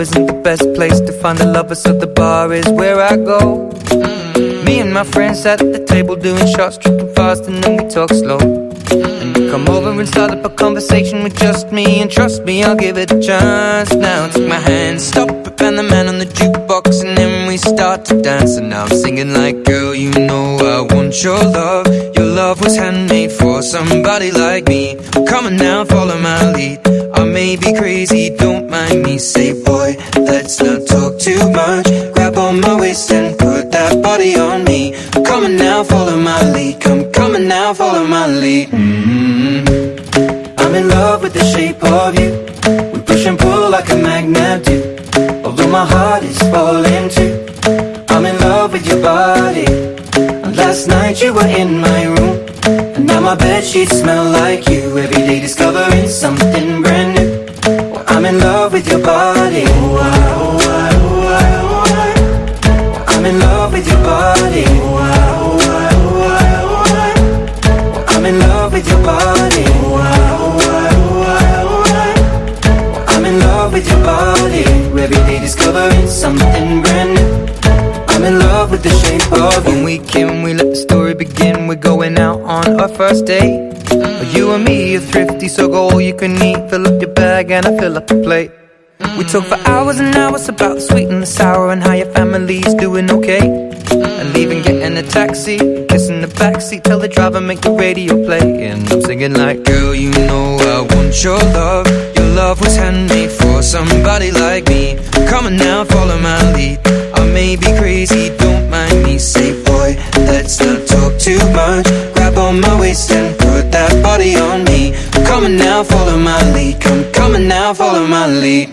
isn't the best place to find a lover, so the bar is where I go. Me and my friends at the table doing shots, tripping fast, and then we talk slow. And you come over and start up a conversation with just me, and trust me, I'll give it a chance. Now take my hand, stop it, and the man on the jukebox, and then we start to dance. And now I'm singing like, girl, you know I want your love. Your love was handmade for somebody like me. Come on now, follow my lead. I may be crazy, don't mind me. Say, boy, let's not talk too much. Grab on my waist and put that body on me. Come on now, follow my lead. Come on now, follow my lead. I'm in love with the shape of you. We push and pull like a magnet do. Although my heart is falling too. I'm in love with your body. Last night you were in my room, and now my bedsheets smell like you. Every day discovering something brand new. Well, I'm in love with your body. Oh, I, oh, I, oh, I, oh, I. Well, I'm in love with your body. Oh, I, oh, I, oh, I, oh, I. Well, I'm in love with your body. Oh, I, oh, I, oh, I, oh, I. Well, I'm in love with your body. Every day discovering something brand new. I'm in love with the shape of you. When we came, we let the story begin. We're going out on our first date. You and me are thrifty, so go all you can eat. Fill up your bag and I fill up the plate. We talk for hours and hours about the sweet and the sour, and how your family's doing okay. And leaving, getting a taxi, kissing the backseat, tell the driver make the radio play. And I'm singing like, girl, you know I want your love. Your love was handmade for somebody like me. Come on now, follow my lead. I may be crazy, don't mind me. Say, boy, let's not talk too much. Grab on my waist and put that body on me. Come on now, follow my lead. Come on now, follow my lead.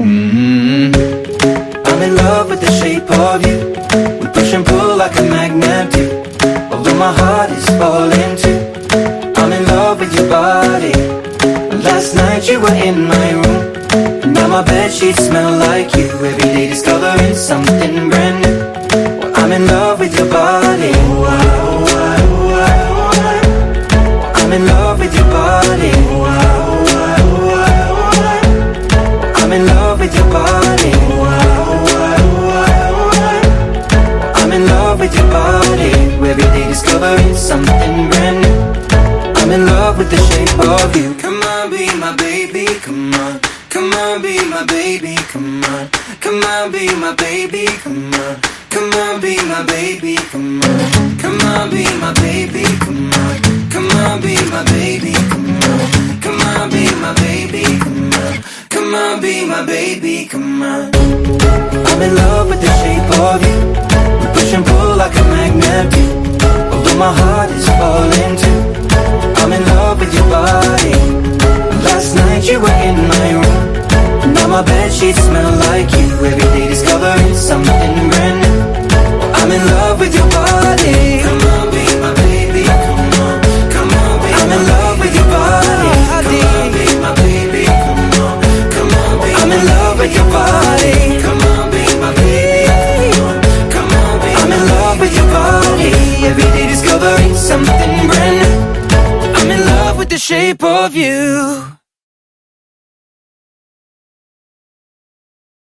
I'm in love with the shape of you. We push and pull like a magnet do. Although my heart is falling too. I'm in love with your body. Last night you were in my room, and now my bedsheets smell like you. Every day discovering something brand new. Well, I'm in love with your body. Oh, I, oh, I, oh, I, oh, I. I'm in love with your body. Oh, I, oh, I, oh, I, oh, I. I'm in love with your body. Oh, I, oh, I, oh, I, oh, I. I'm in love with your body. Every day discovering something brand new. I'm in love with the shape of you. Come on, be my baby, come on. Come on, be my baby, come on. Come on, be my baby, come on. Come on, be my baby, come on. Come on, be my baby, come on. Come on, be my baby, come on. Come on, be my baby, come on. Come on, be my baby, come on. I'm in love with the shape of you. We push and pull like a magnet do. Although my heart is falling too. I'm in love with your body. Last night you were in my room, and now my bedsheets smell like you. Every day discovering something brand new. I'm in love with your body. Come on, be my baby, come on. Come on, be I'm in love with your body. Come on, be my baby, come on. Come on, be I'm in love with your body. Come on, be my baby, come on. Come on, be I'm in love with your body. Every day discovering something brand new. I'm in love with the shape of you.